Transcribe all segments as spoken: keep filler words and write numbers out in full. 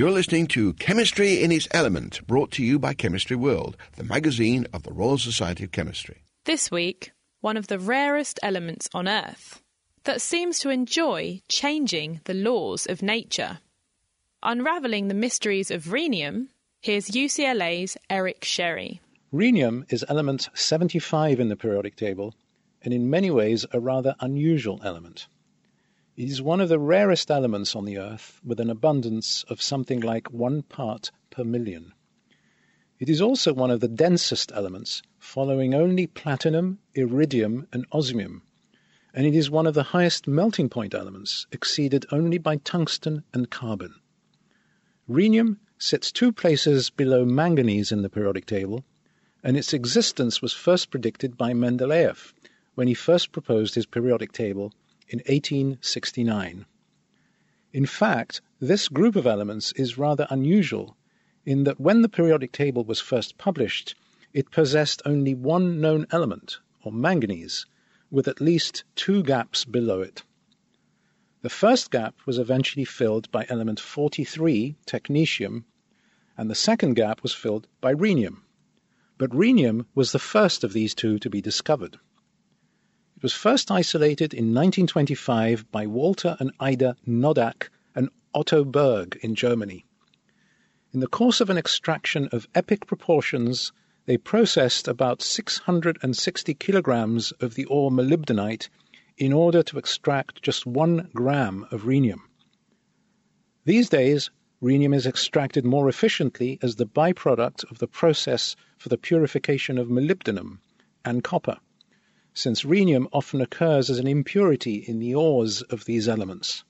You're listening to Chemistry in its Element, brought to you by Chemistry World, the magazine of the Royal Society of Chemistry. This week, one of the rarest elements on Earth that seems to enjoy changing the laws of nature. Unravelling the mysteries of rhenium, here's U C L A's Eric Sherry. Rhenium is element seventy-five in the periodic table, and in many ways a rather unusual element. It is one of the rarest elements on the Earth, with an abundance of something like one part per million. It is also one of the densest elements, following only platinum, iridium, and osmium, and it is one of the highest melting point elements, exceeded only by tungsten and carbon. Rhenium sits two places below manganese in the periodic table, and its existence was first predicted by Mendeleev when he first proposed his periodic table in eighteen sixty-nine. In fact, this group of elements is rather unusual in that when the periodic table was first published, it possessed only one known element, or manganese, with at least two gaps below it. The first gap was eventually filled by element forty-three, technetium, and the second gap was filled by rhenium. But rhenium was the first of these two to be discovered. It was first isolated in nineteen twenty-five by Walter and Ida Noddack and Otto Berg in Germany. In the course of an extraction of epic proportions, they processed about six hundred sixty kilograms of the ore molybdenite in order to extract just one gram of rhenium. These days, rhenium is extracted more efficiently as the byproduct of the process for the purification of molybdenum and copper, since rhenium often occurs as an impurity in the ores of these elements.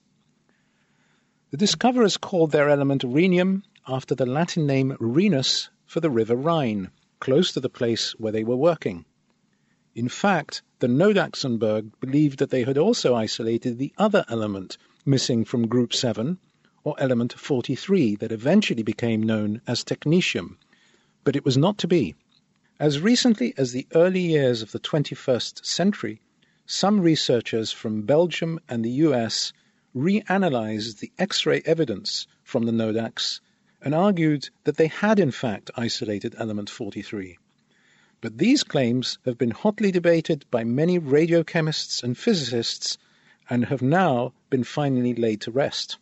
The discoverers called their element rhenium after the Latin name Rhenus for the river Rhine, close to the place where they were working. In fact, the Noddacks and Berg believed that they had also isolated the other element missing from group seven, or element forty-three, that eventually became known as technetium, but it was not to be. As recently as the early years of the twenty-first century, some researchers from Belgium and the U S reanalyzed the X-ray evidence from the Noddacks and argued that they had in fact isolated element forty-three. But these claims have been hotly debated by many radiochemists and physicists and have now been finally laid to rest.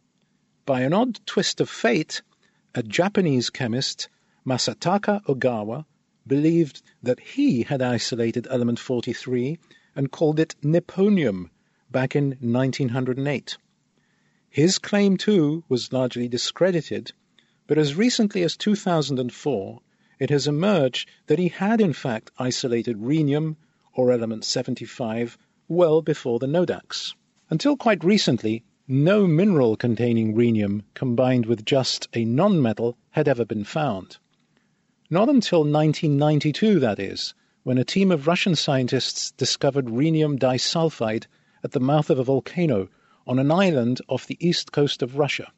By an odd twist of fate, a Japanese chemist, Masataka Ogawa, believed that he had isolated element forty-three and called it nipponium back in nineteen oh eight. His claim, too, was largely discredited, but as recently as two thousand four, it has emerged that he had in fact isolated rhenium, or element seventy-five, well before the Noddacks. Until quite recently, no mineral containing rhenium combined with just a non-metal had ever been found. Not until nineteen ninety-two, that is, when a team of Russian scientists discovered rhenium disulfide at the mouth of a volcano on an island off the east coast of Russia.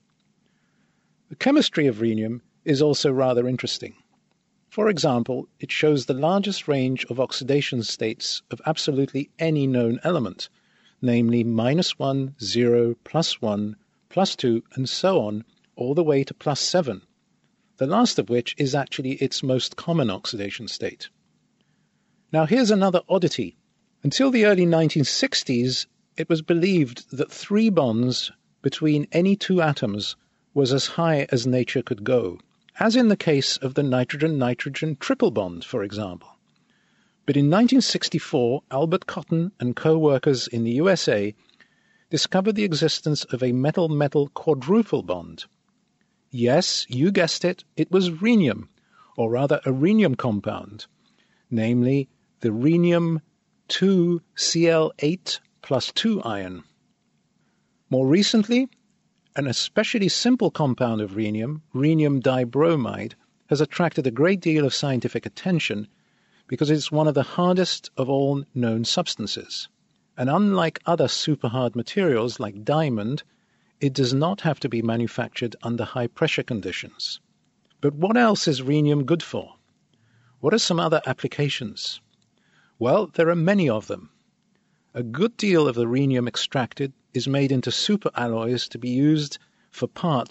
The chemistry of rhenium is also rather interesting. For example, it shows the largest range of oxidation states of absolutely any known element, namely minus one, zero, plus one, plus two, and so on, all the way to plus seven, the last of which is actually its most common oxidation state. Now here's another oddity. Until the early nineteen sixties, it was believed that three bonds between any two atoms was as high as nature could go, as in the case of the nitrogen-nitrogen triple bond, for example. But in nineteen sixty-four, Albert Cotton and co-workers in the U S A discovered the existence of a metal-metal quadruple bond. Yes, you guessed it, it was rhenium, or rather a rhenium compound, namely the rhenium two C l eight plus two ion. More recently, an especially simple compound of rhenium, rhenium dibromide, has attracted a great deal of scientific attention because it's one of the hardest of all known substances. And unlike other superhard materials like diamond, it does not have to be manufactured under high-pressure conditions. But what else is rhenium good for? What are some other applications? Well, there are many of them. A good deal of the rhenium extracted is made into superalloys to be used for parts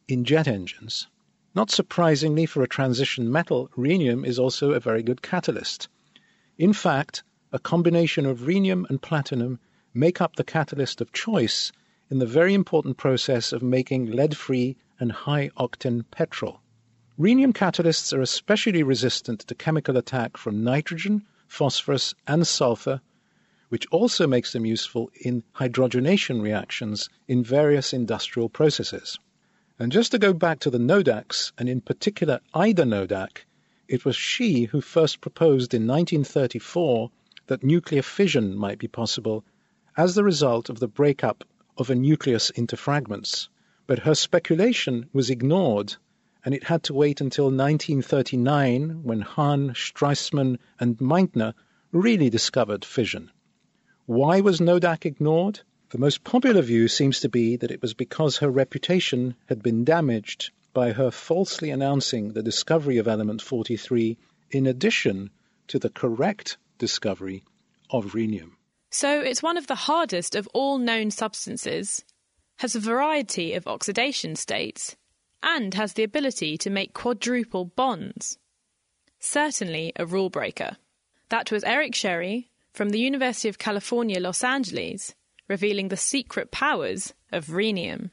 in jet engines. Not surprisingly, for a transition metal, rhenium is also a very good catalyst. In fact, a combination of rhenium and platinum make up the catalyst of choice in the very important process of making lead-free and high-octane petrol. Rhenium catalysts are especially resistant to chemical attack from nitrogen, phosphorus, and sulfur, which also makes them useful in hydrogenation reactions in various industrial processes. And just to go back to the Nodax, and in particular Ida Nodak, it was she who first proposed in nineteen thirty-four that nuclear fission might be possible as the result of the breakup of a nucleus into fragments. But her speculation was ignored, and it had to wait until nineteen thirty-nine when Hahn, Stresemann, and Meitner really discovered fission. Why was Nodak ignored? The most popular view seems to be that it was because her reputation had been damaged by her falsely announcing the discovery of element forty-three in addition to the correct discovery of rhenium. So it's one of the hardest of all known substances, has a variety of oxidation states, and has the ability to make quadruple bonds. Certainly a rule breaker. That was Eric Sherry from the University of California, Los Angeles, revealing the secret powers of rhenium.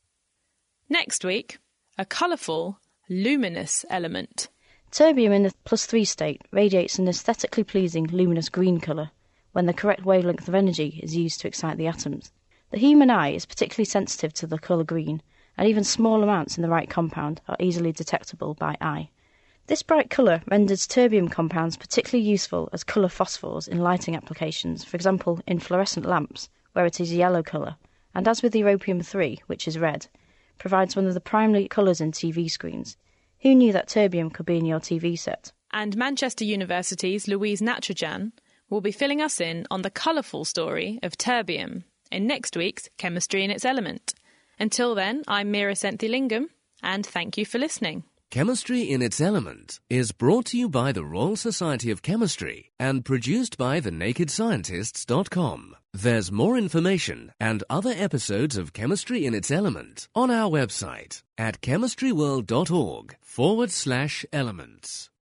Next week, a colourful, luminous element. Terbium in the plus three state radiates an aesthetically pleasing luminous green colour when the correct wavelength of energy is used to excite the atoms. The human eye is particularly sensitive to the colour green, and even small amounts in the right compound are easily detectable by eye. This bright colour renders terbium compounds particularly useful as colour phosphors in lighting applications, for example in fluorescent lamps, where it is a yellow colour, and as with europium three, which is red, provides one of the primary colours in T V screens. Who knew that terbium could be in your T V set? And Manchester University's Louise Natrajan will be filling us in on the colourful story of terbium in next week's Chemistry in its Element. Until then, I'm Meera Senthilingam, and thank you for listening. Chemistry in its Element is brought to you by the Royal Society of Chemistry and produced by the naked scientists dot com. There's more information and other episodes of Chemistry in its Element on our website at chemistryworld dot org forward slash elements.